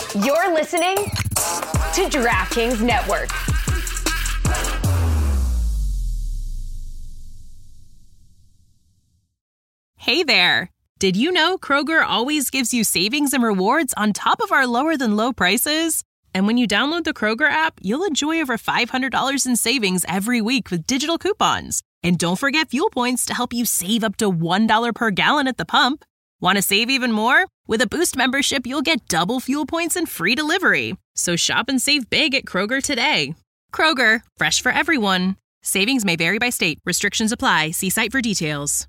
You're listening to DraftKings Network. Hey there. Did you know Kroger always gives you savings and rewards on top of our lower than low prices? And when you download the Kroger app, you'll enjoy over $500 in savings every week with digital coupons. And don't forget fuel points to help you save up to $1 per gallon at the pump. Want to save even more? With a Boost membership, you'll get double fuel points and free delivery. So shop and save big at Kroger today. Kroger, fresh for everyone. Savings may vary by state. Restrictions apply. See site for details.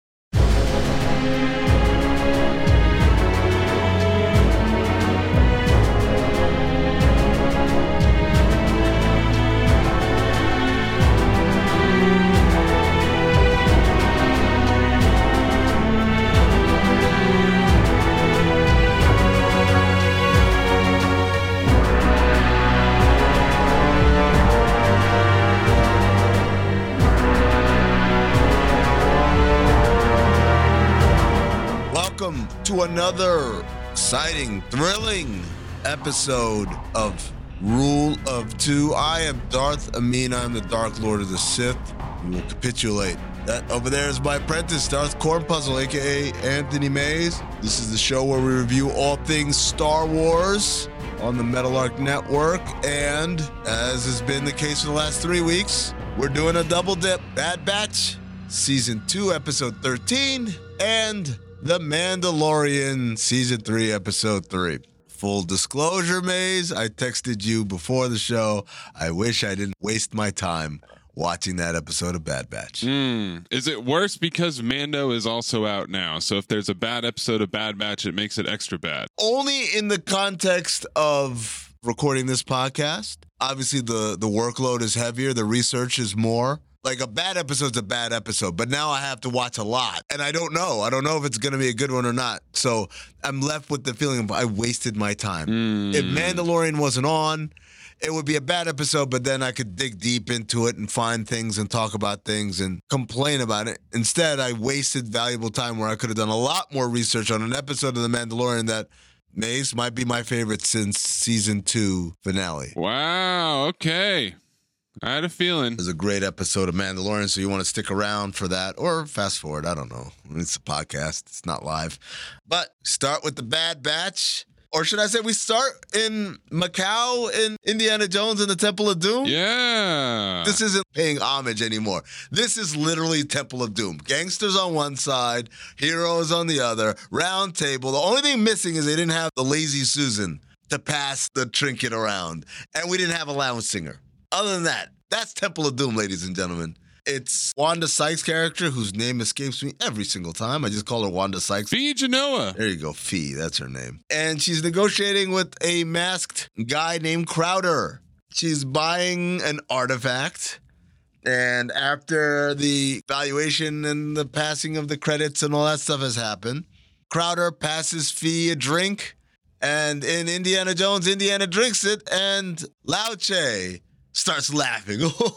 Welcome to another exciting, thrilling episode of Rule of Two. I am Darth Amin. I'm the Dark Lord of the Sith. We will capitulate. That over there is my apprentice, Darth Cornpuzzle, a.k.a. Anthony Mays. This is the show where we review all things Star Wars on the Metal-Arc Network. And as has been the case for the last 3 weeks, we're doing a double dip. Bad Batch, Season 2, Episode 13, and The Mandalorian, Season 3, Episode 3. Full disclosure, Maze, I texted you before the show. I wish I didn't waste my time watching that episode of Bad Batch. Is it worse because Mando is also out now? So if there's a bad episode of Bad Batch, it makes it extra bad. Only in the context of recording this podcast. Obviously, the workload is heavier. The research is more. Like, a bad episode's a bad episode, but now I have to watch a lot. And I don't know. I don't know if it's going to be a good one or not. So I'm left with the feeling of I wasted my time. If Mandalorian wasn't on, it would be a bad episode, but then I could dig deep into it and find things and talk about things and complain about it. Instead, I wasted valuable time where I could have done a lot more research on an episode of The Mandalorian that Mace might be my favorite since Season 2 finale. Wow, okay. I had a feeling. It was a great episode of Mandalorian, so you want to stick around for that or fast forward. I don't know. It's a podcast. It's not live. But start with the Bad Batch. Or should I say we start in Macau in Indiana Jones and the Temple of Doom? Yeah. This isn't paying homage anymore. This is literally Temple of Doom. Gangsters on one side, heroes on the other, round table. The only thing missing is they didn't have the lazy Susan to pass the trinket around. And we didn't have a lounge singer. Other than that, that's Temple of Doom, ladies and gentlemen. It's Wanda Sykes' character, whose name escapes me every single time. I just call her Wanda Sykes. Fee Genoa. There you go, Fee. That's her name. And she's negotiating with a masked guy named Crowder. She's buying an artifact. And after the valuation and the passing of the credits and all that stuff has happened, Crowder passes Fee a drink. And in Indiana Jones, Indiana drinks it. And Lao Che starts laughing.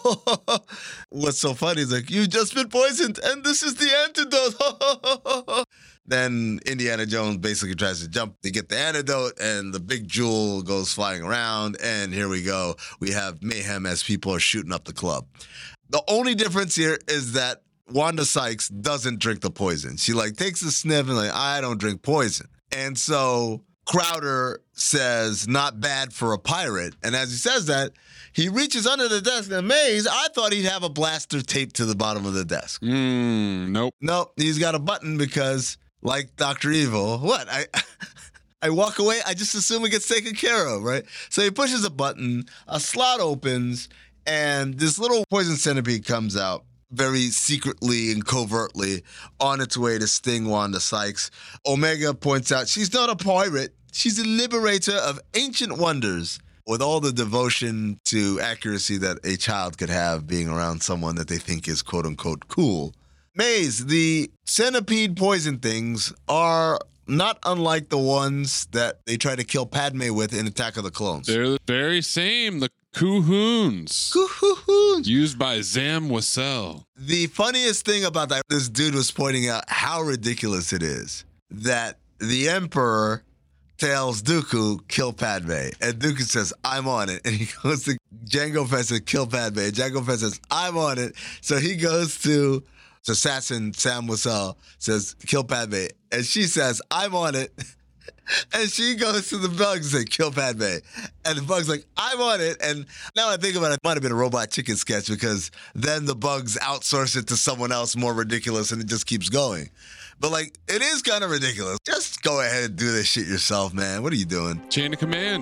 What's so funny is like, you've just been poisoned and this is the antidote. Then Indiana Jones basically tries to jump to get the antidote and the big jewel goes flying around. And here we go. We have mayhem as people are shooting up the club. The only difference here is that Wanda Sykes doesn't drink the poison. She takes a sniff and I don't drink poison. And so Crowder says, not bad for a pirate. And as he says that, he reaches under the desk and Maze, I thought he'd have a blaster taped to the bottom of the desk. Nope. Nope, he's got a button because, like Dr. Evil, what? I walk away, I just assume it gets taken care of, right? So he pushes a button, a slot opens, and this little poison centipede comes out very secretly and covertly on its way to sting Wanda Sykes. Omega points out she's not a pirate. She's a liberator of ancient wonders. With all the devotion to accuracy that a child could have being around someone that they think is quote-unquote cool. Maze, the centipede poison things are not unlike the ones that they try to kill Padme with in Attack of the Clones. They're the very same. The Kuhuns. Kuhuns. Used by Zam Wassell. The funniest thing about that, this dude was pointing out how ridiculous it is that the Emperor tells Dooku, kill Padme. And Dooku says, I'm on it. And he goes to Jango Fett says, kill Padme. And Jango Fett says, I'm on it. So he goes to the assassin, Sam Wessel, says, kill Padme. And she says, I'm on it. And she goes to the bugs and says, kill Padme. And the bug's like, I'm on it. And now I think about it, it might have been a Robot Chicken sketch because then the bugs outsource it to someone else more ridiculous and it just keeps going. But, like, it is kind of ridiculous. Just go ahead and do this shit yourself, man. What are you doing? Chain of command.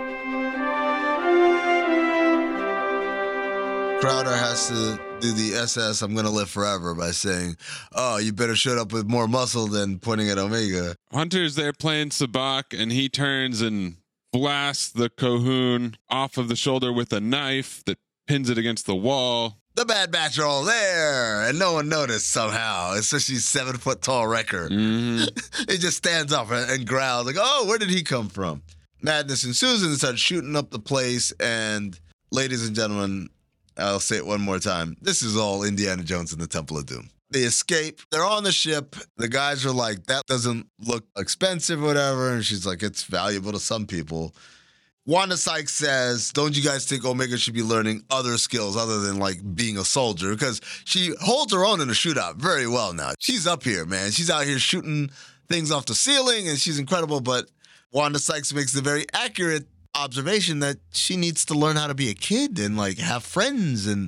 Crowder has to do the SS, I'm going to live forever, by saying, oh, you better shut up with more muscle than pointing at Omega. Hunter's there playing sabacc, and he turns and blasts the Cohoon off of the shoulder with a knife that pins it against the wall. The Bad Batch are all there, and no one noticed somehow, especially 7-foot-tall Wrecker. Mm-hmm. He just stands up and growls, like, oh, where did he come from? Madness ensues and starts shooting up the place, and ladies and gentlemen, I'll say it one more time, this is all Indiana Jones and the Temple of Doom. They escape, they're on the ship, the guys are like, that doesn't look expensive or whatever, and she's like, it's valuable to some people. Wanda Sykes says, don't you guys think Omega should be learning other skills other than, like, being a soldier? Because she holds her own in a shootout very well now. She's up here, man. She's out here shooting things off the ceiling, and she's incredible. But Wanda Sykes makes the very accurate observation that she needs to learn how to be a kid and, like, have friends and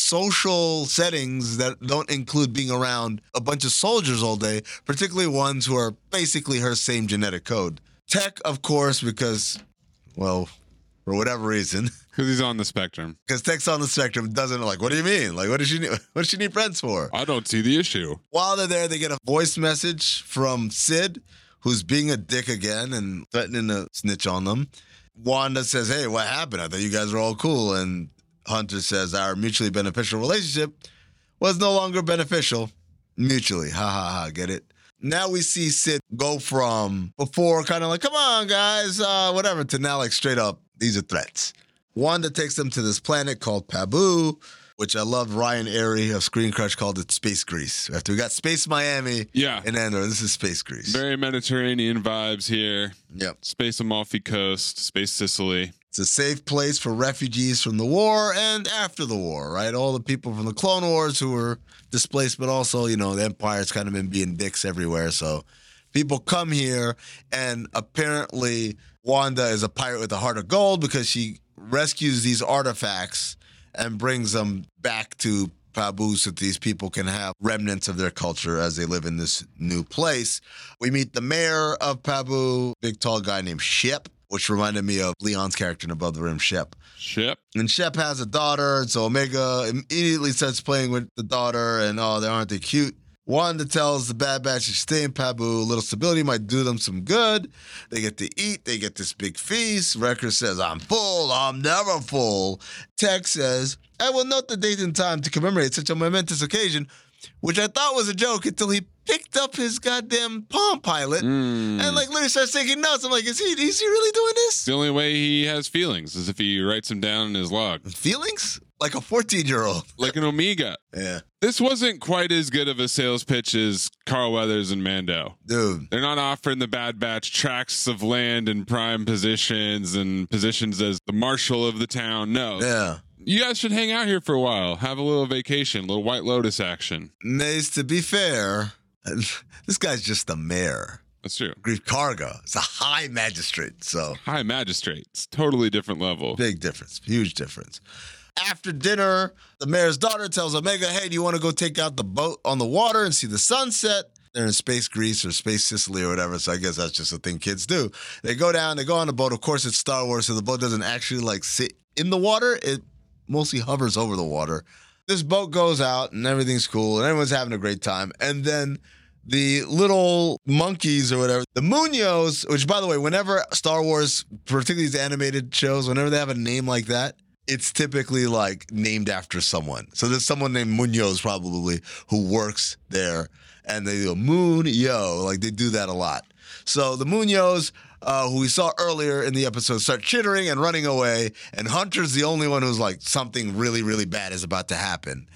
social settings that don't include being around a bunch of soldiers all day, particularly ones who are basically her same genetic code. Tech, of course, because... well, for whatever reason. Because he's on the spectrum. Because Tech's on the spectrum doesn't, like, what do you mean? Like, what does she need friends for? I don't see the issue. While they're there, they get a voice message from Sid, who's being a dick again and threatening to snitch on them. Wanda says, hey, what happened? I thought you guys were all cool. And Hunter says, our mutually beneficial relationship was no longer beneficial. Mutually. Ha, ha, ha. Get it? Now we see Sid go from before kind of like, come on, guys, whatever, to now like straight up, these are threats. Wanda takes them to this planet called Pabu, which I love. Ryan Airy of Screen Crush called it Space Greece. After we got Space Miami and Andor, this is Space Greece. Very Mediterranean vibes here. Yep. Space Amalfi Coast, Space Sicily. It's a safe place for refugees from the war and after the war, right? All the people from the Clone Wars who were displaced, but also, you know, the Empire's kind of been being dicks everywhere. So people come here, and apparently Wanda is a pirate with a heart of gold because she rescues these artifacts and brings them back to Pabu so that these people can have remnants of their culture as they live in this new place. We meet the mayor of Pabu, big tall guy named Shep, which reminded me of Leon's character in Above the Rim, Shep. Shep. And Shep has a daughter, so Omega immediately starts playing with the daughter, and oh, aren't they cute? Wanda tells the Bad Batch to stay in Pabu. A little stability might do them some good. They get to eat. They get this big feast. Wrecker says, I'm full. I'm never full. Tech says, I will note the date and time to commemorate such a momentous occasion, which I thought was a joke until he picked up his goddamn Palm Pilot and like literally starts taking notes. I'm like, is he really doing this? The only way he has feelings is if he writes them down in his log. Feelings? Like a 14-year-old. Like an Omega. Yeah. This wasn't quite as good of a sales pitch as Carl Weathers and Mando. Dude. They're not offering the Bad Batch tracts of land and prime positions and positions as the marshal of the town. No. Yeah. You guys should hang out here for a while. Have a little vacation, a little White Lotus action. Mace, to be fair, this guy's just the mayor. That's true. Greef Karga. It's a high magistrate, so. High magistrate. It's totally different level. Big difference. Huge difference. After dinner, the mayor's daughter tells Omega, hey, do you want to go take out the boat on the water and see the sunset? They're in Space Greece or Space Sicily or whatever, so I guess that's just a thing kids do. They go down, they go on the boat. Of course, it's Star Wars, so the boat doesn't actually, like, sit in the water. It mostly hovers over the water. This boat goes out, and everything's cool, and everyone's having a great time. And then the little monkeys or whatever, the Muñoz, which, by the way, whenever Star Wars, particularly these animated shows, whenever they have a name like that, it's typically like named after someone. So there's someone named Muñoz probably who works there, and they go Moon-yo, like they do that a lot. So the Muñoz, who we saw earlier in the episode, start chittering and running away, and Hunter's the only one who's like, something really, really bad is about to happen.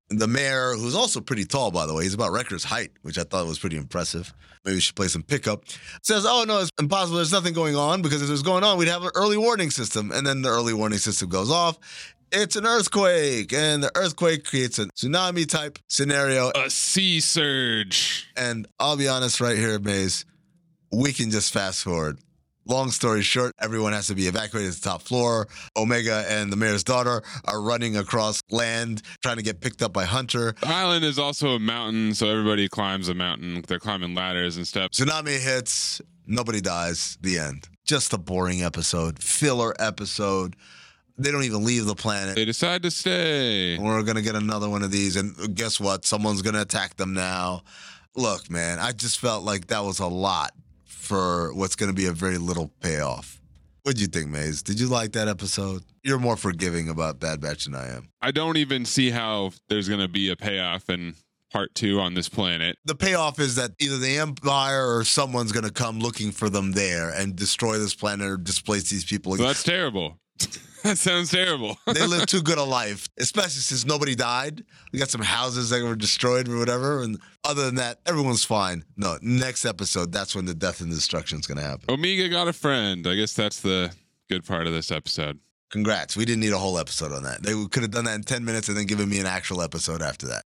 The mayor, who's also pretty tall, by the way, he's about Wrecker's height, which I thought was pretty impressive. Maybe we should play some pickup. Says, oh, no, it's impossible. There's nothing going on, because if there's going on, we'd have an early warning system. And then the early warning system goes off. It's an earthquake, and the earthquake creates a tsunami type scenario. A sea surge. And I'll be honest right here, Maze, we can just fast forward. Long story short, everyone has to be evacuated to the top floor. Omega and the mayor's daughter are running across land, trying to get picked up by Hunter. The island is also a mountain, so everybody climbs a mountain. They're climbing ladders and stuff. Tsunami hits, nobody dies, the end. Just a boring episode, filler episode. They don't even leave the planet. They decide to stay. We're going to get another one of these, and guess what? Someone's going to attack them now. Look, man, I just felt like that was a lot for what's going to be a very little payoff. What'd you think, Maze? Did you like that episode? You're more forgiving about Bad Batch than I am. I don't even see how there's going to be a payoff in part 2 on this planet. The payoff is that either the Empire or someone's going to come looking for them there and destroy this planet or displace these people. So that's terrible. That sounds terrible. They live too good a life, especially since nobody died. We got some houses that were destroyed or whatever. And other than that, everyone's fine. No, next episode, that's when the death and destruction is going to happen. Omega got a friend. I guess that's the good part of this episode. Congrats. We didn't need a whole episode on that. They could have done that in 10 minutes and then given me an actual episode after that.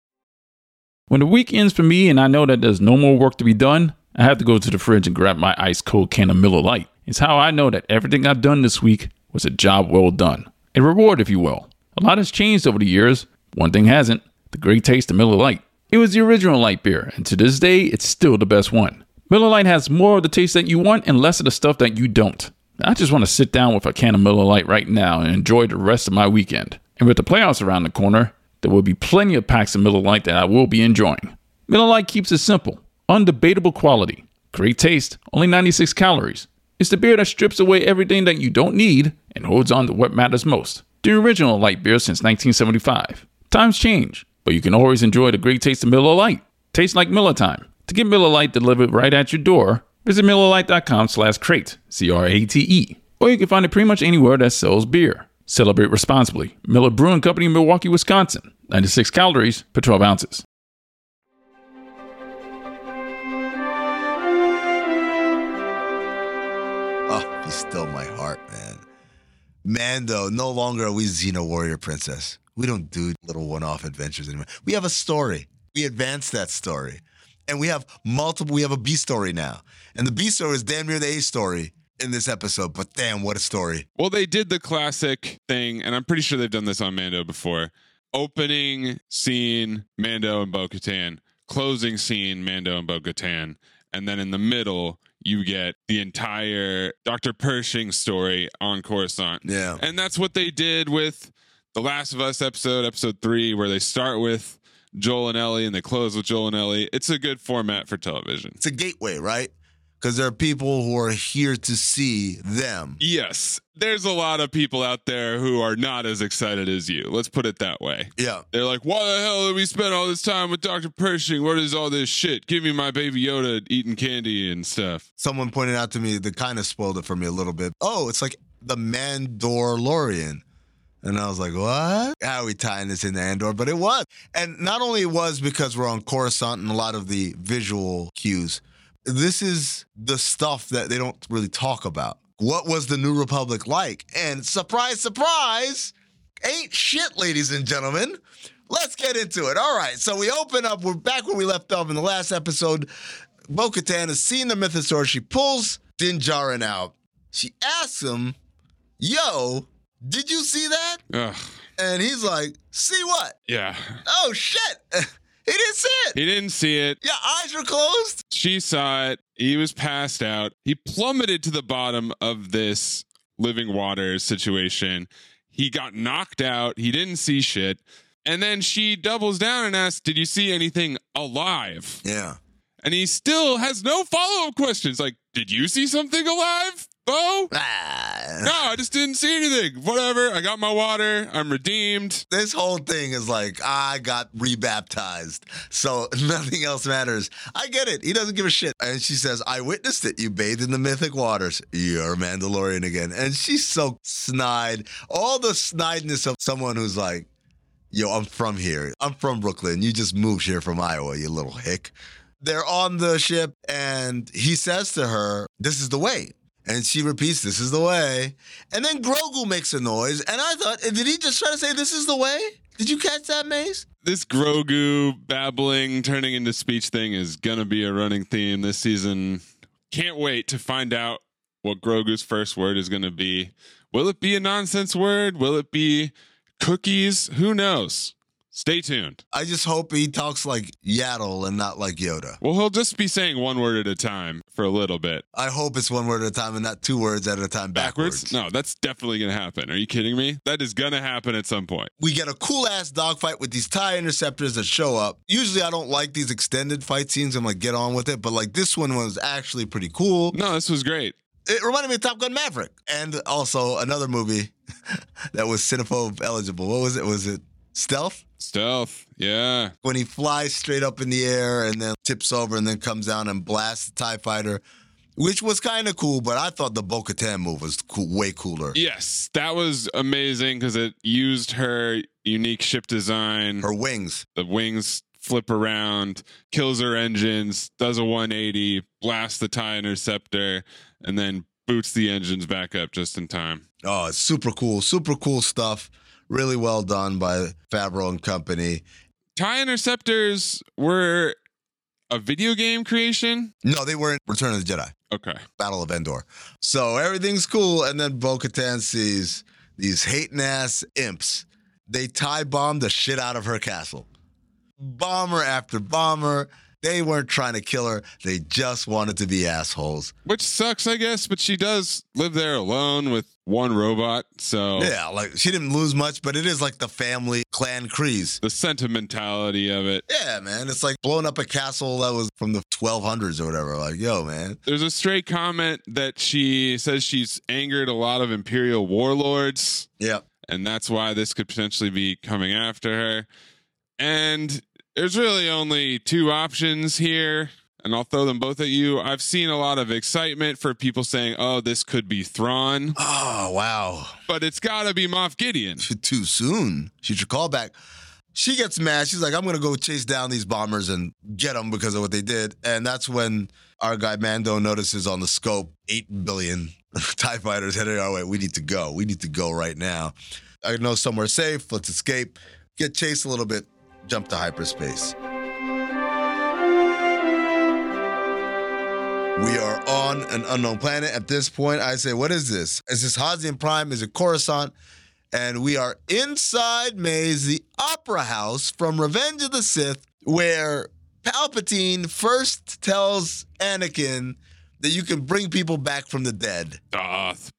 When the week ends for me and I know that there's no more work to be done, I have to go to the fridge and grab my ice cold can of Miller Lite. It's how I know that everything I've done this week was a job well done. A reward, if you will. A lot has changed over the years. One thing hasn't: the great taste of Miller Lite. It was the original light beer, and to this day, it's still the best one. Miller Lite has more of the taste that you want and less of the stuff that you don't. I just want to sit down with a can of Miller Lite right now and enjoy the rest of my weekend. And with the playoffs around the corner, there will be plenty of packs of Miller Lite that I will be enjoying. Miller Lite keeps it simple, undebatable quality, great taste, only 96 calories. It's the beer that strips away everything that you don't need and holds on to what matters most. The original light beer since 1975. Times change, but you can always enjoy the great taste of Miller Lite. Tastes like Miller time. To get Miller Lite delivered right at your door, visit MillerLite.com/crate, CRATE. Or you can find it pretty much anywhere that sells beer. Celebrate responsibly. Miller Brewing Company, Milwaukee, Wisconsin. 96 calories per 12 ounces. Oh, be still my heart, man. Mando, no longer are we Xena Warrior Princess. We don't do little one-off adventures anymore. We have a story. We advanced that story. And we have a B story now. And the B story is damn near the A story in this episode. But damn, what a story. Well, they did the classic thing, and I'm pretty sure they've done this on Mando before. Opening scene, Mando and Bo-Katan. Closing scene, Mando and Bo-Katan. And then in the middle, you get the entire Dr. Pershing story on Coruscant. Yeah. And that's what they did with The Last of Us episode 3, where they start with Joel and Ellie and they close with Joel and Ellie. It's a good format for television. It's a gateway, right? Because there are people who are here to see them. Yes. There's a lot of people out there who are not as excited as you. Let's put it that way. Yeah. They're like, why the hell did we spend all this time with Dr. Pershing? What is all this shit? Give me my Baby Yoda eating candy and stuff. Someone pointed out to me that kind of spoiled it for me a little bit. Oh, it's like the Mandalorian. And I was like, what? How are we tying this into Andor? But it was. And not only it was because we're on Coruscant and a lot of the visual cues, this is the stuff that they don't really talk about. What was the New Republic like? And surprise, surprise, ain't shit, ladies and gentlemen. Let's get into it. All right, so we open up. We're back where we left off in the last episode. Bo-Katan has seen the Mythosaur. She pulls Din Djarin out. She asks him, yo, did you see that? Ugh. And he's like, see what? Yeah. Oh, shit. He didn't see it. He didn't see it. Yeah, eyes were closed. She saw it. He was passed out. He plummeted to the bottom of this living water situation. He got knocked out. He didn't see shit. And then she doubles down and asks, did you see anything alive? Yeah. And he still has no follow-up questions. Like, did you see something alive, Bo? No, I just didn't see anything. Whatever. I got my water. I'm redeemed. This whole thing is like, I got rebaptized, so nothing else matters. I get it. He doesn't give a shit. And she says, I witnessed it. You bathed in the mythic waters. You're a Mandalorian again. And she's so snide. All the snideness of someone who's like, yo, I'm from here. I'm from Brooklyn. You just moved here from Iowa, you little hick. They're on the ship, and he says to her, this is the way. And she repeats, this is the way. And then Grogu makes a noise, and I thought, did he just try to say, this is the way? Did you catch that, Maze? This Grogu babbling, turning into speech thing is going to be a running theme this season. Can't wait to find out what Grogu's first word is going to be. Will it be a nonsense word? Will it be cookies? Who knows? Stay tuned. I just hope he talks like Yaddle and not like Yoda. Well, he'll just be saying one word at a time for a little bit. I hope it's one word at a time and not two words at a time backwards. No, that's definitely going to happen. Are you kidding me? That is going to happen at some point. We get a cool-ass dogfight with these TIE interceptors that show up. Usually I don't like these extended fight scenes. I'm like, get on with it. But like this one was actually pretty cool. No, this was great. It reminded me of Top Gun Maverick. And also another movie that was cinephobe eligible. What was it? Was it Stealth? Stealth, yeah. When he flies straight up in the air and then tips over and then comes down and blasts the TIE fighter, which was kind of cool, but I thought the Bo-Katan move was cool, way cooler. Yes, that was amazing because it used her unique ship design. Her wings. The wings flip around, kills her engines, does a 180, blasts the TIE interceptor, and then boots the engines back up just in time. Oh, it's super cool stuff. Really well done by Favreau and company. TIE interceptors were a video game creation? No, they were in Return of the Jedi. Okay. Battle of Endor. So everything's cool, and then Bo-Katan sees these hating-ass imps. They TIE bomb the shit out of her castle. Bomber after bomber. They weren't trying to kill her. They just wanted to be assholes. Which sucks, I guess, but she does live there alone with one robot, so... Yeah, like, she didn't lose much, but it is like the family clan Kryze. The sentimentality of it. Yeah, man. It's like blowing up a castle that was from the 1200s or whatever. Like, yo, man. There's a stray comment that she says she's angered a lot of Imperial warlords. Yep. And that's why this could potentially be coming after her. And there's really only two options here, and I'll throw them both at you. I've seen a lot of excitement for people saying, oh, this could be Thrawn. Oh, wow. But it's got to be Moff Gideon. Too soon. She should call back. She gets mad. She's like, I'm going to go chase down these bombers and get them because of what they did. And that's when our guy Mando notices on the scope 8 billion TIE fighters headed our way. We need to go. We need to go right now. I know somewhere safe. Let's escape. Get chased a little bit. Jump to hyperspace. We are on an unknown planet. At this point, I say, what is this? Is this Hazian Prime? Is it Coruscant? And we are inside Maze, the opera house from Revenge of the Sith, where Palpatine first tells Anakin that you can bring people back from the dead. Darth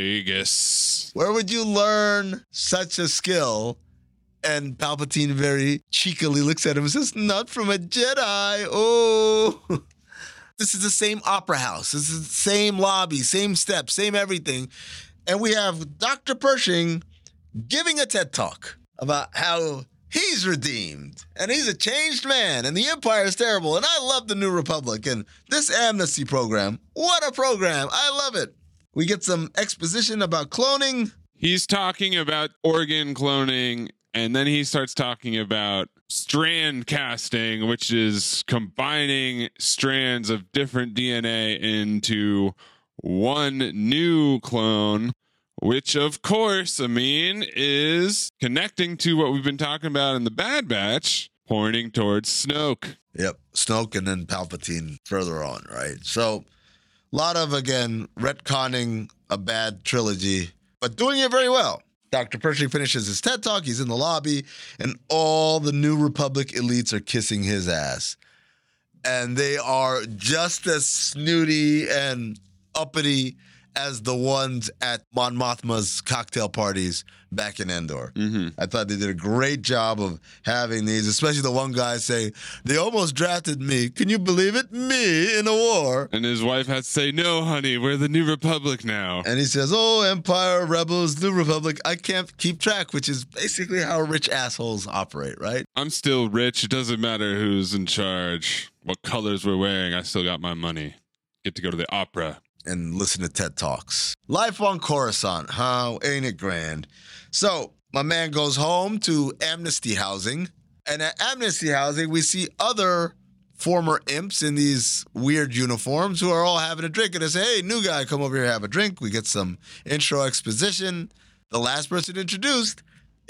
Plagueis. Where would you learn such a skill? And Palpatine very cheekily looks at him and says, not from a Jedi. Oh, this is the same opera house. This is the same lobby, same steps, same everything. And we have Dr. Pershing giving a TED Talk about how he's redeemed and he's a changed man and the Empire is terrible. And I love the New Republic and this amnesty program. What a program. I love it. We get some exposition about cloning. He's talking about organ cloning. And then he starts talking about strand casting, which is combining strands of different DNA into one new clone, which, of course, Amin, is connecting to what we've been talking about in the Bad Batch, pointing towards Snoke. Yep, Snoke and then Palpatine further on, right? So a lot of, again, retconning a bad trilogy, but doing it very well. Dr. Pershing finishes his TED Talk. He's in the lobby, and all the New Republic elites are kissing his ass. And they are just as snooty and uppity as the ones at Mon Mothma's cocktail parties back in Endor. I thought they did a great job of having these, especially the one guy saying, they almost drafted me. Can you believe it? Me in a war. And his wife had to say, no, honey, we're the New Republic now. And he says, oh, Empire, Rebels, New Republic, I can't keep track, which is basically how rich assholes operate, right? I'm still rich. It doesn't matter who's in charge, what colors we're wearing. I still got my money. Get to go to the opera. And listen to TED Talks. Life on Coruscant, how ain't it grand? So, My man goes home to Amnesty Housing. And at Amnesty Housing, we see other former imps in these weird uniforms who are all having a drink. And they say, hey, new guy, come over here, have a drink. We get some intro exposition. The last person introduced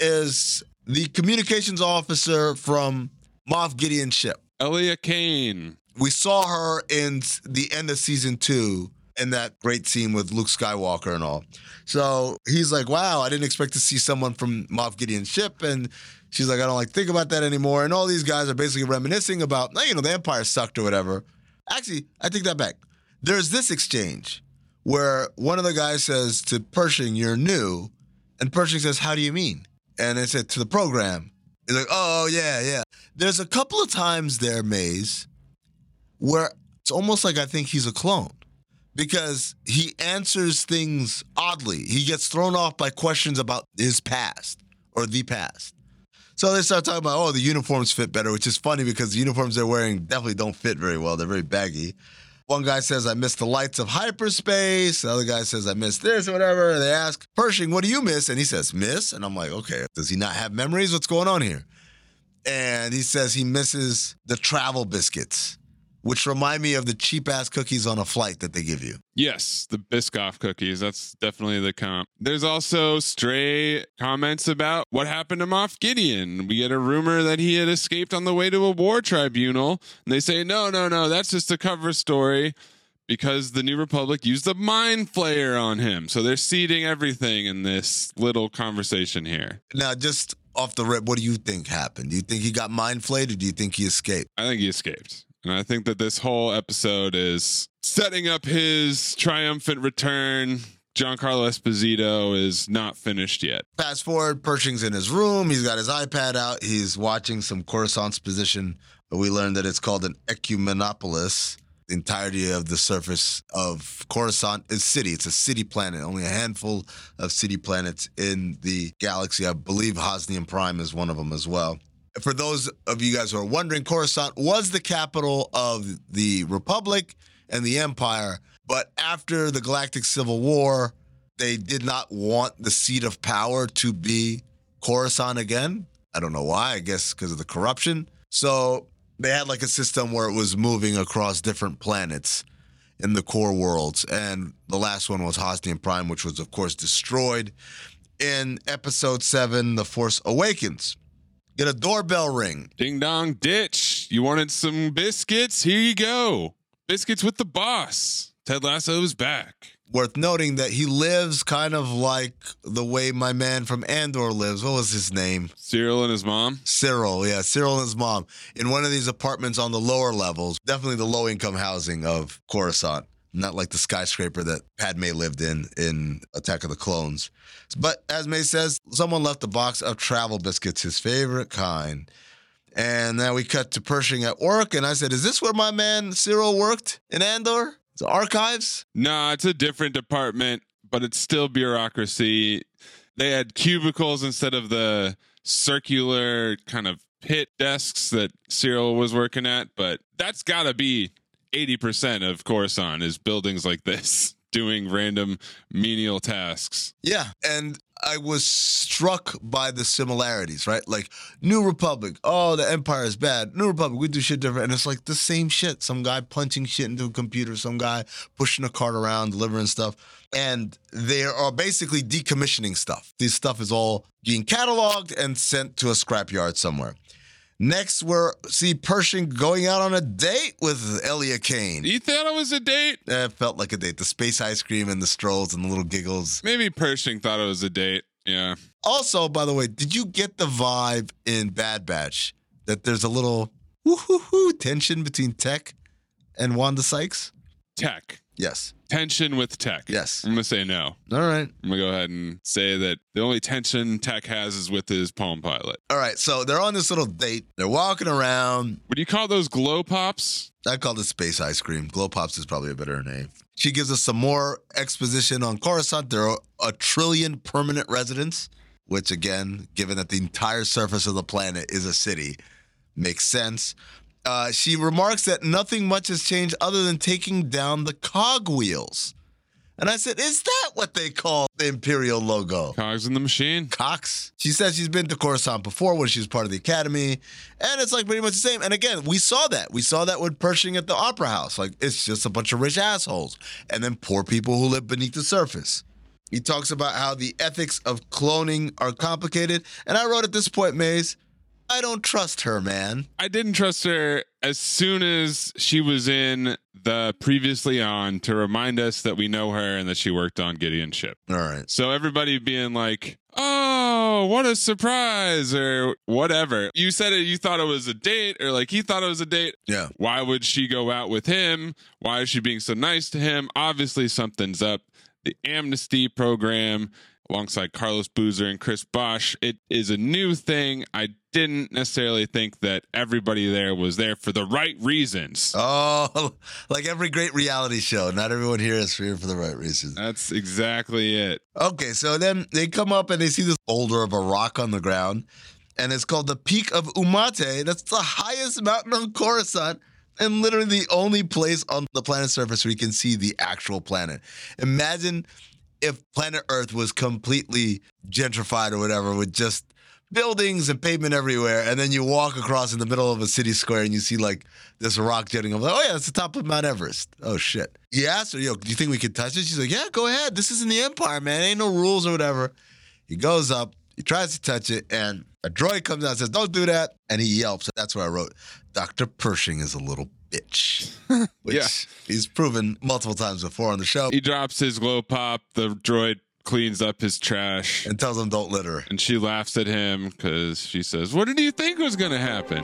is the communications officer from Moff Gideon's ship. Elia Kane. We saw her in the end of season 2 in that great scene with Luke Skywalker and all. So he's like, wow, I didn't expect to see someone from Moff Gideon's ship. And she's like, I don't think about that anymore. And all these guys are basically reminiscing about, the Empire sucked or whatever. Actually, I take that back. There's this exchange where one of the guys says to Pershing, you're new. And Pershing says, how do you mean? And they said, to the program. He's like, oh, yeah. There's a couple of times there, Maze, where it's almost like I think he's a clone. Because he answers things oddly. He gets thrown off by questions about his past or the past. So they start talking about, the uniforms fit better, which is funny because the uniforms they're wearing definitely don't fit very well. They're very baggy. One guy says, I miss the lights of hyperspace. The other guy says, I miss this or whatever. And they ask, Pershing, what do you miss? And he says, miss? And I'm like, okay, does he not have memories? What's going on here? And he says he misses the travel biscuits, which remind me of the cheap-ass cookies on a flight that they give you. Yes, the Biscoff cookies. That's definitely the comp. There's also stray comments about what happened to Moff Gideon. We get a rumor that he had escaped on the way to a war tribunal. And they say, no, that's just a cover story because the New Republic used a mind flayer on him. So they're seeding everything in this little conversation here. Now, just off the rip, what do you think happened? Do you think he got mind flayed or do you think he escaped? I think he escaped. And I think that this whole episode is setting up his triumphant return. Giancarlo Esposito is not finished yet. Fast forward, Pershing's in his room. He's got his iPad out. He's watching some Coruscant's position. But we learned that it's called an ecumenopolis. The entirety of the surface of Coruscant is city. It's a city planet. Only a handful of city planets in the galaxy. I believe Hosnian Prime is one of them as well. For those of you guys who are wondering, Coruscant was the capital of the Republic and the Empire, but after the Galactic Civil War, they did not want the seat of power to be Coruscant again. I don't know why, I guess because of the corruption. So they had like a system where it was moving across different planets in the core worlds. And the last one was Hosnian Prime, which was, of course, destroyed in Episode 7, The Force Awakens. Get a doorbell ring. Ding dong ditch. You wanted some biscuits? Here you go. Biscuits with the boss. Ted Lasso's back. Worth noting that he lives kind of like the way my man from Andor lives. What was his name? Cyril and his mom? Cyril, yeah. Cyril and his mom. In one of these apartments on the lower levels. Definitely the low-income housing of Coruscant. Not like the skyscraper that Padme lived in Attack of the Clones. But as May says, someone left a box of travel biscuits, his favorite kind. And then we cut to Pershing at work, and I said, is this where my man Cyril worked in Andor? The archives? No, it's a different department, but it's still bureaucracy. They had cubicles instead of the circular kind of pit desks that Cyril was working at, but that's got to be 80% of Coruscant is buildings like this, doing random menial tasks. Yeah, and I was struck by the similarities, right? Like, New Republic, oh, the Empire is bad. New Republic, we do shit different. And it's like the same shit. Some guy punching shit into a computer, some guy pushing a cart around, delivering stuff. And they are basically decommissioning stuff. This stuff is all being cataloged and sent to a scrapyard somewhere. Next, we're see Pershing going out on a date with Elia Kane. You thought it was a date? It felt like a date. The space ice cream and the strolls and the little giggles. Maybe Pershing thought it was a date. Yeah. Also, by the way, did you get the vibe in Bad Batch that there's a little woo-hoo-hoo tension between Tech and Wanda Sykes? Tech. Yes. Tension with Tech. Yes. I'm going to say no. All right. I'm going to go ahead and say that the only tension Tech has is with his Palm Pilot. All right. So they're on this little date. They're walking around. What do you call those glow pops? I call it space ice cream. Glow Pops is probably a better name. She gives us some more exposition on Coruscant. There are 1 trillion permanent residents, which again, given that the entire surface of the planet is a city, makes sense. She remarks that nothing much has changed other than taking down the cogwheels. And I said, is that what they call the Imperial logo? Cogs in the machine. Cox. She says she's been to Coruscant before when she was part of the Academy. And it's like pretty much the same. And again, we saw that. We saw that with Pershing at the Opera House. Like, it's just a bunch of rich assholes. And then poor people who live beneath the surface. He talks about how the ethics of cloning are complicated. And I wrote at this point, Maze, I don't trust her, man. I didn't trust her as soon as she was in the Previously On to remind us that we know her and that she worked on Gideon's ship. All right. So everybody being like, oh, what a surprise, or whatever. You said it, you thought it was a date, or like he thought it was a date. Yeah. Why would she go out with him? Why is she being so nice to him? Obviously, something's up. The amnesty program, alongside Carlos Boozer and Chris Bosch, it is a new thing. I didn't necessarily think that everybody there was there for the right reasons. Oh, like every great reality show. Not everyone here is here for the right reasons. That's exactly it. Okay, so then they come up and they see this boulder of a rock on the ground, and it's called the Peak of Umate. That's the highest mountain on Coruscant, and literally the only place on the planet's surface where you can see the actual planet. Imagine if planet Earth was completely gentrified or whatever, with just buildings and pavement everywhere, and then you walk across in the middle of a city square and you see like this rock jutting up. Like, oh yeah, that's the top of Mount Everest. Oh shit. He asked her, do you think we could touch it? She's like, yeah, go ahead. This isn't the Empire, man. Ain't no rules or whatever. He goes up, he tries to touch it, and a droid comes out and says, don't do that. And he yelps. That's where I wrote, Dr. Pershing is a little bitch. Which he's proven multiple times before on the show. He drops his glow pop. The droid cleans up his trash and tells him don't litter. And she laughs at him because she says, what did you think was going to happen?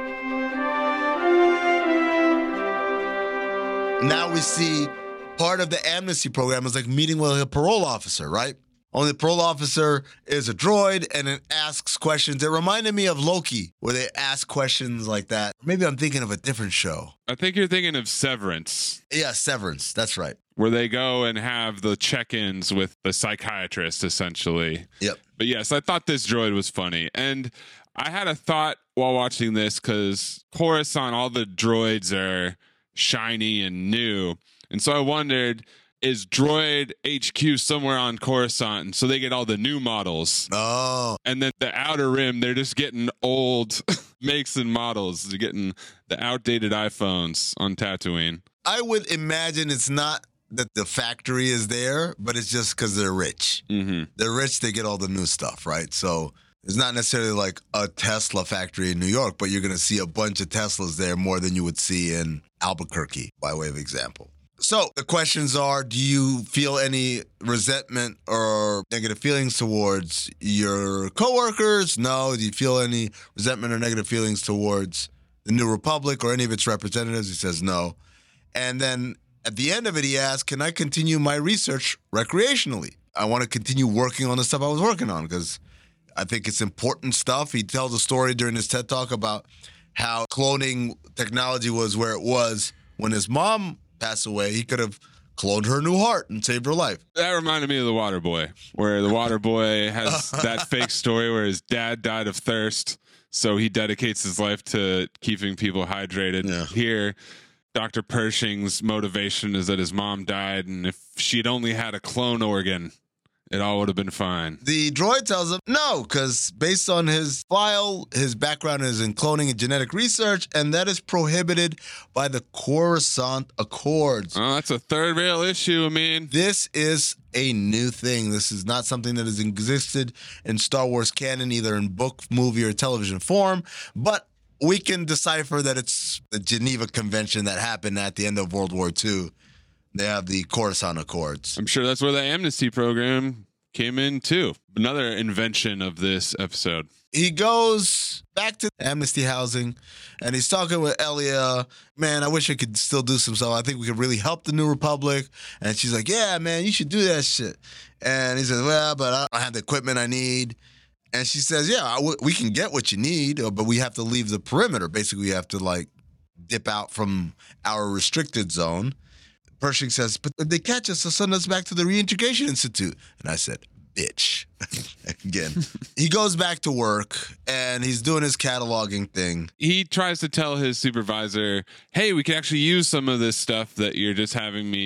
Now we see part of the amnesty program is like meeting with a parole officer, right? Only the parole officer is a droid and it asks questions. It reminded me of Loki, where they ask questions like that. Maybe I'm thinking of a different show. I think you're thinking of Severance. Yeah, Severance. That's right. Where they go and have the check-ins with the psychiatrist, essentially. Yep. But yes, I thought this droid was funny. And I had a thought while watching this, because Coruscant, all the droids are shiny and new. And so I wondered, is Droid HQ somewhere on Coruscant? And so they get all the new models. Oh. And then the Outer Rim, they're just getting old makes and models. They're getting the outdated iPhones on Tatooine. I would imagine it's not that the factory is there, but it's just because they're rich. Mm-hmm. They're rich, they get all the new stuff, right? So it's not necessarily like a Tesla factory in New York, but you're going to see a bunch of Teslas there more than you would see in Albuquerque, by way of example. So the questions are, do you feel any resentment or negative feelings towards your coworkers? No. Do you feel any resentment or negative feelings towards the New Republic or any of its representatives? He says no. And then at the end of it, he asks, can I continue my research recreationally? I want to continue working on the stuff I was working on because I think it's important stuff. He tells a story during his TED Talk about how cloning technology was where it was when his mom passed away. He could have cloned her new heart and saved her life. That reminded me of The Water Boy, where the Water Boy has that fake story where his dad died of thirst, so he dedicates his life to keeping people hydrated. Yeah. Here, Dr. Pershing's motivation is that his mom died, and if she'd only had a clone organ, it all would have been fine. The droid tells him no, because based on his file, his background is in cloning and genetic research, and that is prohibited by the Coruscant Accords. Oh, that's a third rail issue, I mean. This is a new thing. This is not something that has existed in Star Wars canon, either in book, movie, or television form, but we can decipher that it's the Geneva Convention that happened at the end of World War II. They have the Coruscant Accords. I'm sure that's where the amnesty program came in, too. Another invention of this episode. He goes back to amnesty housing, and he's talking with Elia. Man, I wish I could still do some stuff. I think we could really help the New Republic. And she's like, yeah, man, you should do that shit. And he says, well, but I don't have the equipment I need. And she says, yeah, we can get what you need, but we have to leave the perimeter. Basically, we have to, like, dip out from our restricted zone. Pershing says, but if they catch us, they'll send us back to the Reintegration Institute. And I said, bitch. Again. He goes back to work, and he's doing his cataloging thing. He tries to tell his supervisor, hey, we can actually use some of this stuff that you're just having me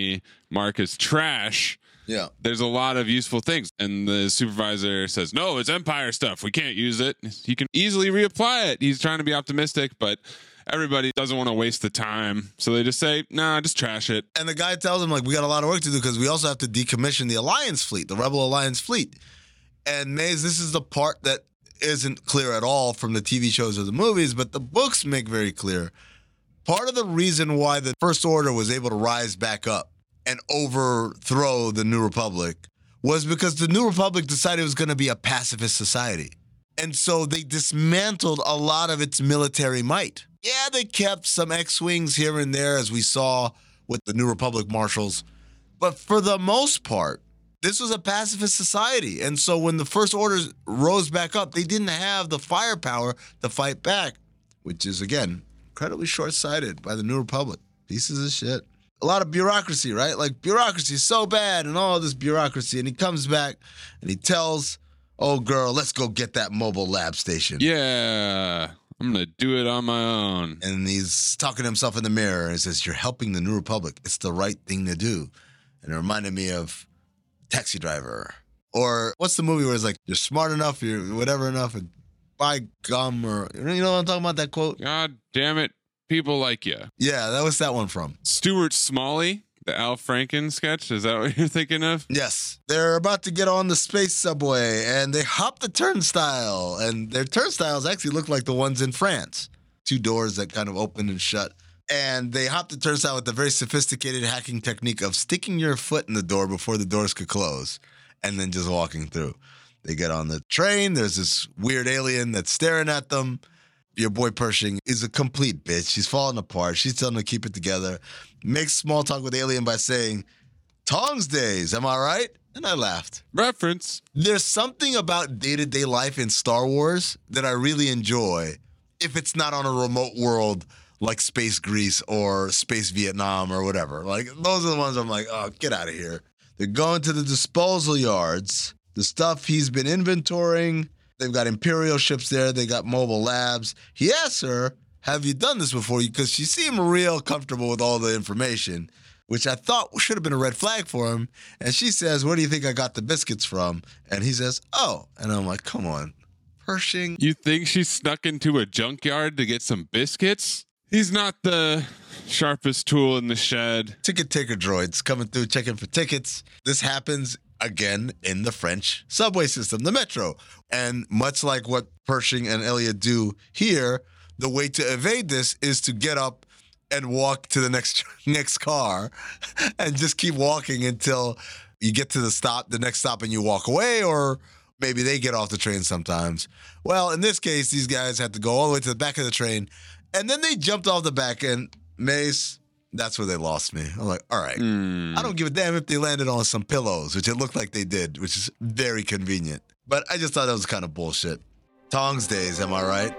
mark as trash, Yeah. there's a lot of useful things. And the supervisor says, no, it's Empire stuff. We can't use it. He can easily reapply it. He's trying to be optimistic, but everybody doesn't want to waste the time. So they just say, nah, just trash it. And the guy tells him, like, we got a lot of work to do because we also have to decommission the Alliance fleet, the Rebel Alliance fleet. And Maze, this is the part that isn't clear at all from the TV shows or the movies, but the books make very clear. Part of the reason why the First Order was able to rise back up and overthrow the New Republic was because the New Republic decided it was going to be a pacifist society. And so they dismantled a lot of its military might. Yeah, they kept some X-Wings here and there, as we saw with the New Republic marshals. But for the most part, this was a pacifist society. And so when the First Order rose back up, they didn't have the firepower to fight back, which is, again, incredibly short-sighted by the New Republic. Pieces of shit. A lot of bureaucracy, right? Like, bureaucracy is so bad and all this bureaucracy. And he comes back and he tells, oh, girl, let's go get that mobile lab station. Yeah, I'm going to do it on my own. And he's talking to himself in the mirror and he says, you're helping the New Republic. It's the right thing to do. And it reminded me of Taxi Driver. Or what's the movie where it's like, you're smart enough, you're whatever enough, and buy gum, or, you know what I'm talking about, that quote? God damn it. People like you. Yeah, that was that one from. Stuart Smalley, the Al Franken sketch. Is that what you're thinking of? Yes. They're about to get on the space subway and they hop the turnstile. And their turnstiles actually look like the ones in France. 2 doors that kind of open and shut. And they hop the turnstile with the very sophisticated hacking technique of sticking your foot in the door before the doors could close and then just walking through. They get on the train. There's this weird alien that's staring at them. Your boy Pershing is a complete bitch. She's falling apart. She's telling him to keep it together. Makes small talk with Alien by saying, Tongs days, am I right? And I laughed. Reference. There's something about day-to-day life in Star Wars that I really enjoy if it's not on a remote world like Space Greece or Space Vietnam or whatever. Like, those are the ones I'm like, oh, get out of here. They're going to the disposal yards. The stuff he's been inventorying. They've got Imperial ships there. They got mobile labs. He asks her, have you done this before? Because she seemed real comfortable with all the information, which I thought should have been a red flag for him. And she says, where do you think I got the biscuits from? And he says, oh. And I'm like, come on, Pershing. You think she snuck into a junkyard to get some biscuits? He's not the sharpest tool in the shed. Ticket taker droids coming through, checking for tickets. This happens again in the French subway system, the metro. And much like what Pershing and Elliot do here, the way to evade this is to get up and walk to the next car and just keep walking until you get to the next stop and you walk away, or maybe they get off the train sometimes. Well, in this case, these guys had to go all the way to the back of the train and then they jumped off the back, and Mace, that's where they lost me. I'm like, all right, I don't give a damn if they landed on some pillows, which it looked like they did, which is very convenient. But I just thought that was kind of bullshit. Tongs days, am I right?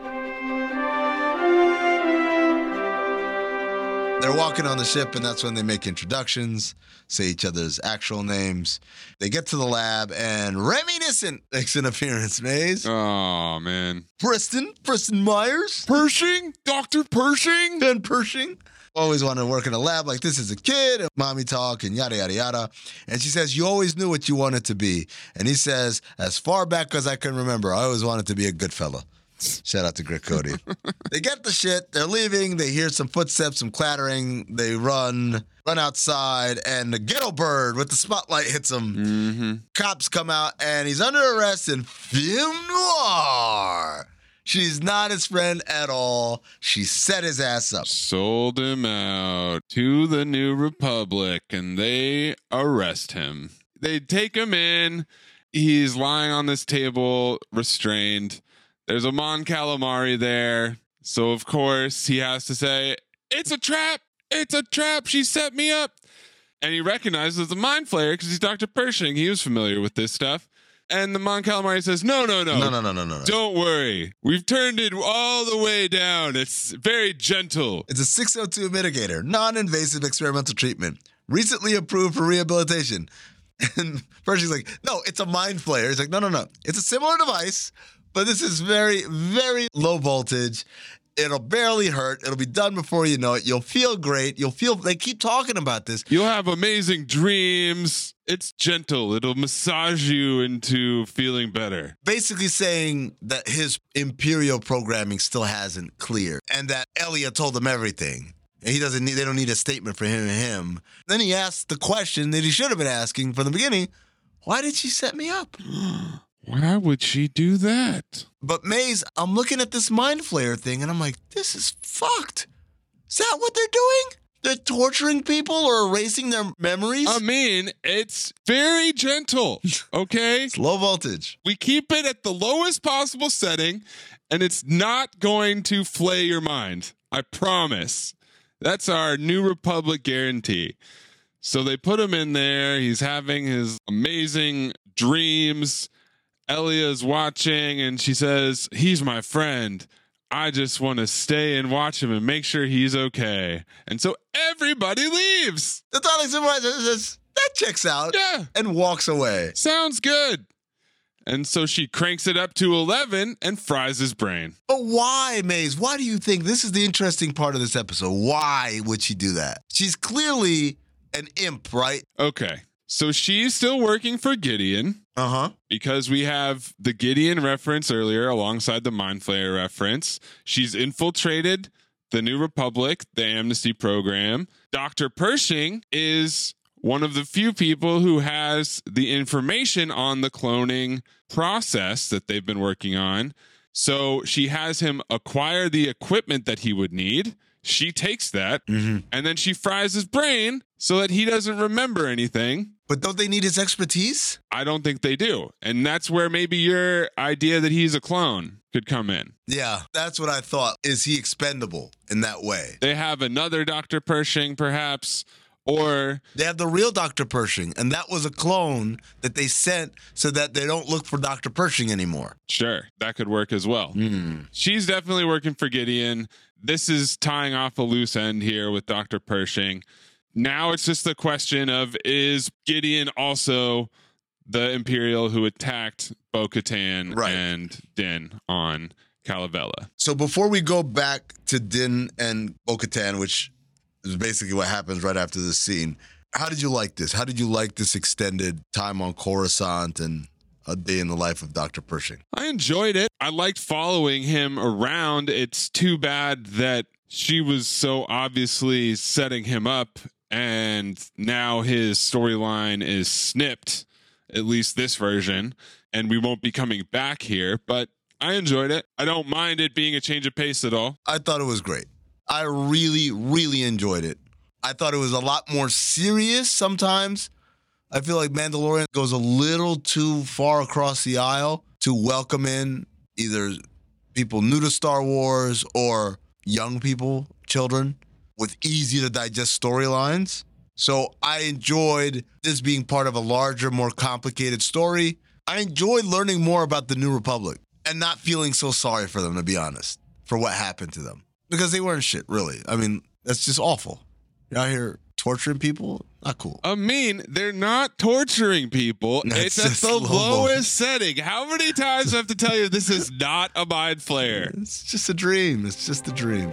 They're walking on the ship, and that's when they make introductions, say each other's actual names. They get to the lab, and Reminiscent makes an appearance, Maze. Oh, man. Preston Myers. Pershing? Dr. Pershing? Ben Pershing. Always wanted to work in a lab like this as a kid, and mommy talk, and yada, yada, yada. And she says, you always knew what you wanted to be. And he says, as far back as I can remember, I always wanted to be a good fella. Shout out to Grit Cody. They get the shit. They're leaving. They hear some footsteps, some clattering. They run outside, and the ghetto bird with the spotlight hits him. Mm-hmm. Cops come out, and he's under arrest in film noir. She's not his friend at all. She set his ass up. Sold him out to the New Republic, and they arrest him. They take him in. He's lying on this table, restrained. There's a Mon Calamari there. So, of course, he has to say, it's a trap. It's a trap. She set me up. And he recognizes the Mind Flayer because he's Dr. Pershing. He was familiar with this stuff. And the Mon Calamari says, no. No. Don't worry. We've turned it all the way down. It's very gentle. It's a 602 mitigator, non-invasive experimental treatment, recently approved for rehabilitation. And Pershing's like, no, it's a Mind Flayer. He's like, no. It's a similar device, but this is very, very low voltage. It'll barely hurt. It'll be done before you know it. You'll feel great. They keep talking about this. You'll have amazing dreams. It's gentle. It'll massage you into feeling better. Basically saying that his Imperial programming still hasn't cleared and that Elia told him everything. And they don't need a statement for him. Then he asks the question that he should have been asking from the beginning. Why did she set me up? Why would she do that? But Maze, I'm looking at this Mind Flayer thing and I'm like, this is fucked. Is that what they're doing? They're torturing people or erasing their memories? I mean, it's very gentle, okay? It's low voltage. We keep it at the lowest possible setting, and it's not going to flay your mind. I promise. That's our New Republic guarantee. So they put him in there. He's having his amazing dreams. Elia's watching, and she says, he's my friend. I just want to stay and watch him and make sure he's okay. And so everybody leaves. The Dalek supervisor says, that checks out. Yeah. And walks away. Sounds good. And so she cranks it up to 11 and fries his brain. But why, Maze? Why do you think this is the interesting part of this episode? Why would she do that? She's clearly an imp, right? Okay. So she's still working for Gideon. Uh-huh. Because we have the Gideon reference earlier alongside the Mind Flayer reference. She's infiltrated the New Republic, the amnesty program. Dr. Pershing is one of the few people who has the information on the cloning process that they've been working on. So she has him acquire the equipment that he would need. She takes that, and then she fries his brain so that he doesn't remember anything. But don't they need his expertise? I don't think they do. And that's where maybe your idea that he's a clone could come in. Yeah, that's what I thought. Is he expendable in that way? They have another Dr. Pershing, perhaps, or... They have the real Dr. Pershing, and that was a clone that they sent so that they don't look for Dr. Pershing anymore. Sure, that could work as well. She's definitely working for Gideon. This is tying off a loose end here with Dr. Pershing. Now it's just the question of, is Gideon also the Imperial who attacked Bo-Katan and Din on Calavella? So before we go back to Din and Bo-Katan, which is basically what happens right after this scene, how did you like this? How did you like this extended time on Coruscant and a day in the life of Dr. Pershing? I enjoyed it. I liked following him around. It's too bad that she was so obviously setting him up, and now his storyline is snipped, at least this version, and we won't be coming back here, but I enjoyed it. I don't mind it being a change of pace at all. I thought it was great. I really, really enjoyed it. I thought it was a lot more serious sometimes. I feel like Mandalorian goes a little too far across the aisle to welcome in either people new to Star Wars or young people, children, with easy to digest storylines. So I enjoyed this being part of a larger, more complicated story. I enjoyed learning more about the New Republic and not feeling so sorry for them, to be honest, for what happened to them. Because they weren't shit, really. I mean, that's just awful. You're out here torturing people? Not cool. I mean, they're not torturing people. No, it's it's at the just lowest setting. How many times do I have to tell you this is not a Mind Flayer? It's just a dream. It's just a dream.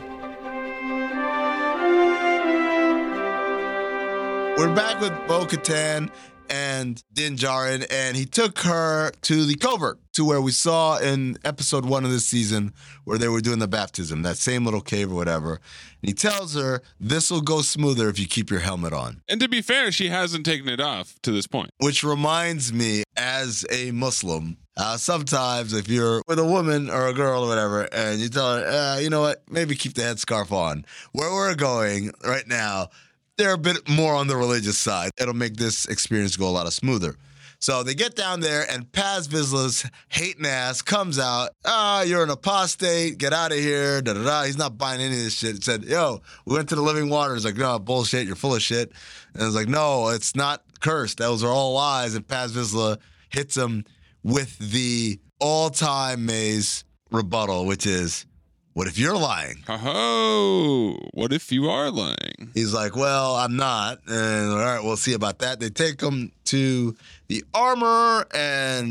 We're back with Bo-Katan and Din Djarin, and he took her to the covert, to where we saw in episode 1 of this season where they were doing the baptism, that same little cave or whatever. And he tells her, this will go smoother if you keep your helmet on. And to be fair, she hasn't taken it off to this point. Which reminds me, as a Muslim, sometimes if you're with a woman or a girl or whatever, and you tell her, you know what, maybe keep the headscarf on. Where we're going right now, they're a bit more on the religious side. It'll make this experience go a lot smoother. So they get down there, and Paz Vizsla's hating ass comes out. You're an apostate. Get out of here. Da da da. He's not buying any of this shit. He said, yo, we went to the living water. He's like, no, bullshit. You're full of shit. And I was like, no, it's not cursed. Those are all lies. And Paz Vizsla hits him with the all-time Maze rebuttal, which is, what if you're lying? Oh, what if you are lying? He's like, well, I'm not. And all right, we'll see about that. They take him to the armor, and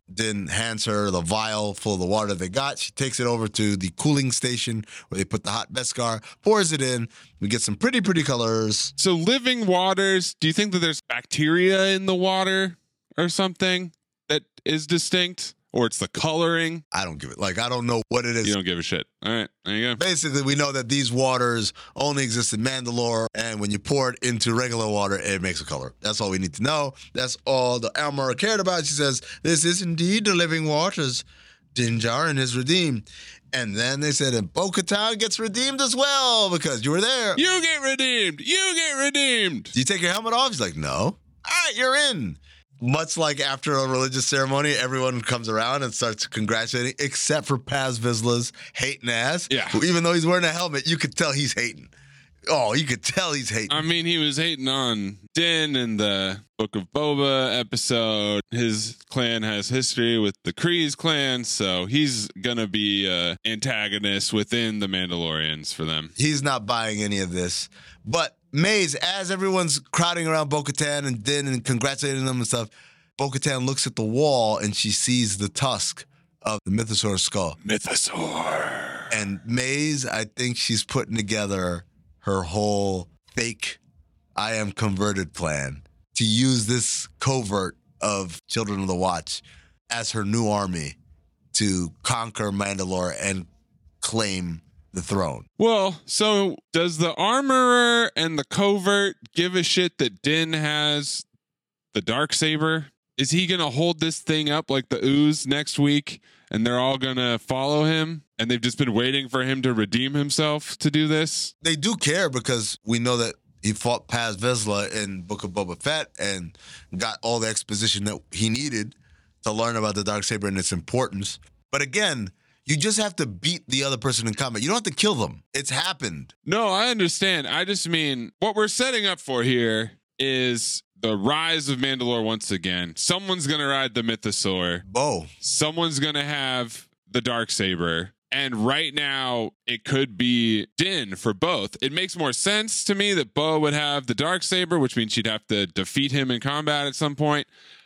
Din hands her the vial full of the water they got. She takes it over to the cooling station where they put the hot Beskar, pours it in. We get some pretty colors. So living waters, do you think that there's bacteria in the water or something that is distinct? Or it's the coloring? I don't give it. I don't know what it is. You don't give a shit. All right, there you go. Basically, we know that these waters only exist in Mandalore, and when you pour it into regular water, it makes a color. That's all we need to know. That's all the Almara cared about. She says, this is indeed the living waters. Din Djarin is redeemed. And then they said, and Bo-Katan gets redeemed as well, because you were there. You get redeemed. You get redeemed. Do you take your helmet off? He's like, no. All right, you're in. Much like after a religious ceremony, everyone comes around and starts congratulating, except for Paz Vizsla's hating ass. Yeah. Who, even though he's wearing a helmet, you could tell he's hating. Oh, you could tell he's hating. I mean, he was hating on Din in the Book of Boba episode. His clan has history with the Kryze clan, so he's gonna be antagonist within the Mandalorians for them. He's not buying any of this. But Maze, as everyone's crowding around Bo-Katan and Din and congratulating them and stuff, Bo-Katan looks at the wall and she sees the tusk of the Mythosaur skull. Mythosaur. And Maze, I think she's putting together her whole fake I am converted plan to use this covert of Children of the Watch as her new army to conquer Mandalore and claim the throne. Well, so does the armorer and the covert give a shit that Din has the Darksaber? Is he going to hold this thing up like the ooze next week and they're all going to follow him and they've just been waiting for him to redeem himself to do this? They do care because we know that he fought Paz Vizsla in Book of Boba Fett and got all the exposition that he needed to learn about the Darksaber and its importance. But again, you just have to beat the other person in combat. You don't have to kill them. It's happened. No, I understand. I just mean what we're setting up for here is the rise of Mandalore once again. Someone's going to ride the Mythosaur. Bo. Someone's going to have the Darksaber. And right now, it could be Din for both. It makes more sense to me that Bo would have the Darksaber, which means she'd have to defeat him in combat at some point.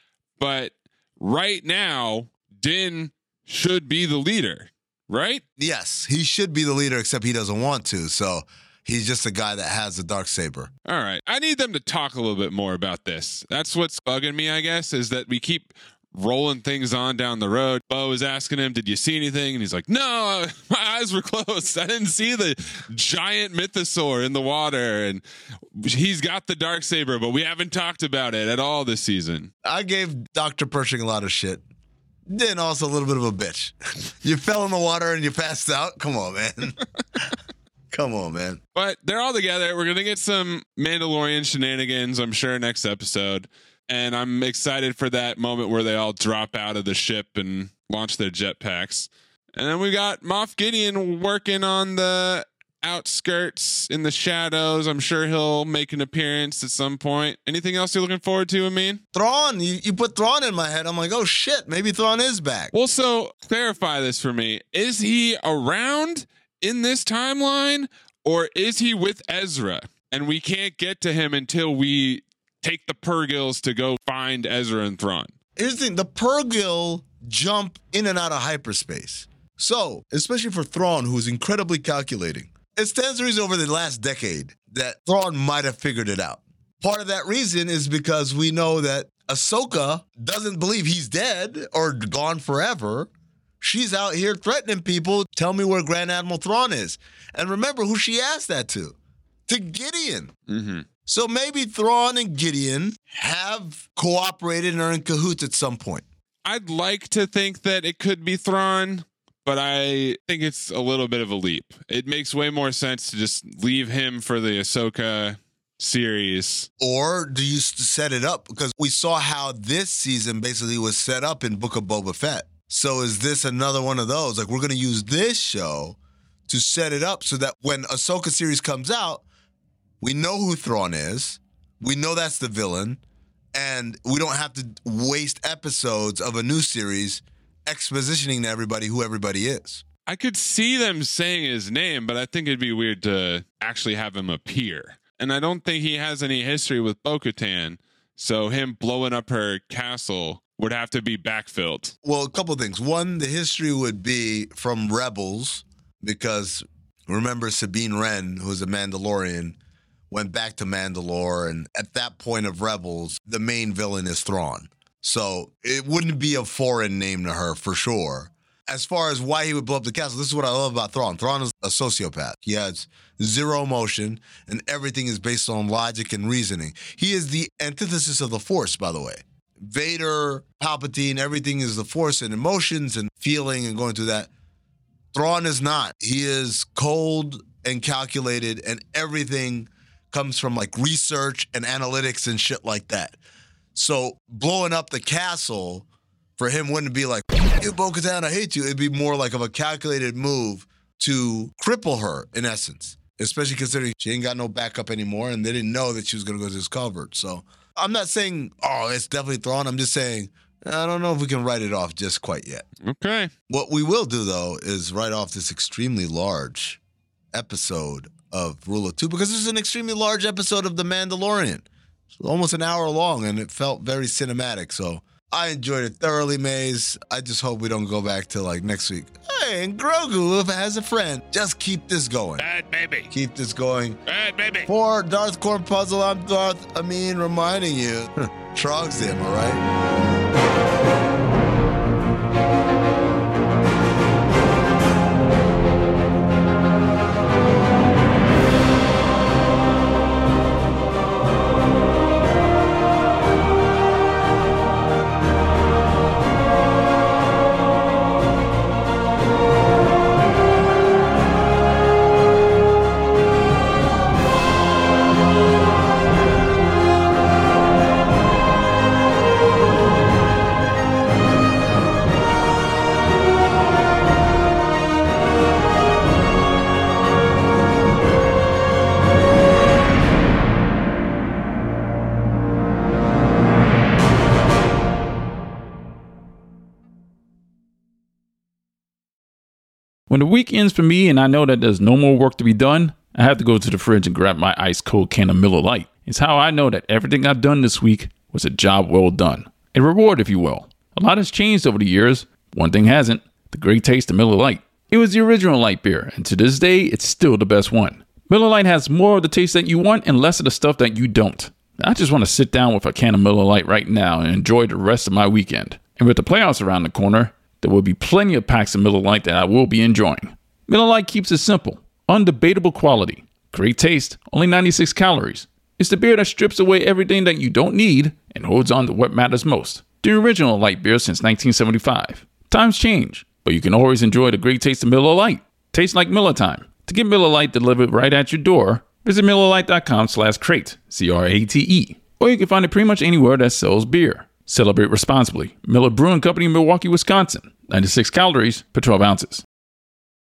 But right now, Din should be the leader, right? Yes, he should be the leader, except he doesn't want to. So he's just a guy that has the Darksaber. All right. I need them to talk a little bit more about this. That's what's bugging me, I guess, is that we keep rolling things on down the road. Bo is asking him, did you see anything? And he's like, no, my eyes were closed. I didn't see the giant Mythosaur in the water. And he's got the Darksaber, but we haven't talked about it at all this season. I gave Dr. Pershing a lot of shit. Then also a little bit of a bitch. You fell in the water and you passed out? Come on, man. Come on, man. But they're all together. We're going to get some Mandalorian shenanigans, I'm sure, next episode. And I'm excited for that moment where they all drop out of the ship and launch their jetpacks. And then we got Moff Gideon working on the outskirts in the shadows. I'm sure he'll make an appearance at some point. Anything else you're looking forward to, Amin? Thrawn. You put Thrawn in my head. I'm like, oh, shit. Maybe Thrawn is back. Well, so clarify this for me. Is he around in this timeline or is he with Ezra? And we can't get to him until we take the Purgils to go find Ezra and Thrawn. Here's the thing. The Purgil jump in and out of hyperspace. So, especially for Thrawn, who's incredibly calculating, it stands to reason over the last decade that Thrawn might have figured it out. Part of that reason is because we know that Ahsoka doesn't believe he's dead or gone forever. She's out here threatening people. Tell me where Grand Admiral Thrawn is. And remember who she asked that to. To Gideon. Mm-hmm. So maybe Thrawn and Gideon have cooperated and are in cahoots at some point. I'd like to think that it could be Thrawn, but I think it's a little bit of a leap. It makes way more sense to just leave him for the Ahsoka series. Or do you set it up? Because we saw how this season basically was set up in Book of Boba Fett. So is this another one of those? Like, we're going to use this show to set it up so that when Ahsoka series comes out, we know who Thrawn is. We know that's the villain. And we don't have to waste episodes of a new series expositioning to everybody who everybody is. I could see them saying his name, but I think it'd be weird to actually have him appear. And I don't think he has any history with Bo-Katan. So him blowing up her castle would have to be backfilled? Well, a couple of things. One, the history would be from Rebels, because remember Sabine Wren, who's a Mandalorian, went back to Mandalore, and at that point of Rebels, the main villain is Thrawn. So it wouldn't be a foreign name to her for sure. As far as why he would blow up the castle, this is what I love about Thrawn. Thrawn is a sociopath. He has zero emotion, and everything is based on logic and reasoning. He is the antithesis of the Force, by the way. Vader, Palpatine, everything is the Force and emotions and feeling and going through that. Thrawn is not. He is cold and calculated, and everything comes from like research and analytics and shit like that. So blowing up the castle for him wouldn't be like, you Bo-Katan, I hate you. It'd be more like of a calculated move to cripple her, in essence, especially considering she ain't got no backup anymore, and they didn't know that she was going to go to this covert. So I'm not saying, oh, it's definitely Thrawn. I'm just saying, I don't know if we can write it off just quite yet. Okay. What we will do, though, is write off this extremely large episode of Rule of Two, because this is an extremely large episode of The Mandalorian. It's almost an hour long, and it felt very cinematic. So I enjoyed it thoroughly, Maze. I just hope we don't go back to like next week. Hey, and Grogu, if it has a friend, just keep this going. Bad baby. Keep this going. Bad baby. For Darth Cornpuzzle, I'm Darth Amin reminding you, Trog's him, all right? When the week ends for me and I know that there's no more work to be done, I have to go to the fridge and grab my ice cold can of Miller Lite. It's how I know that everything I've done this week was a job well done. A reward, if you will. A lot has changed over the years. One thing hasn't: the great taste of Miller Lite. It was the original light beer, and to this day, it's still the best one. Miller Lite has more of the taste that you want and less of the stuff that you don't. I just want to sit down with a can of Miller Lite right now and enjoy the rest of my weekend. And with the playoffs around the corner, there will be plenty of packs of Miller Lite that I will be enjoying. Miller Lite keeps it simple, undebatable quality, great taste, only 96 calories. It's the beer that strips away everything that you don't need and holds on to what matters most. The original light beer since 1975. Times change, but you can always enjoy the great taste of Miller Lite. Tastes like Miller time. To get Miller Lite delivered right at your door, visit MillerLite.com/crate, CRATE. Or you can find it pretty much anywhere that sells beer. Celebrate responsibly. Miller Brewing Company, Milwaukee, Wisconsin. 96 calories per 12 ounces.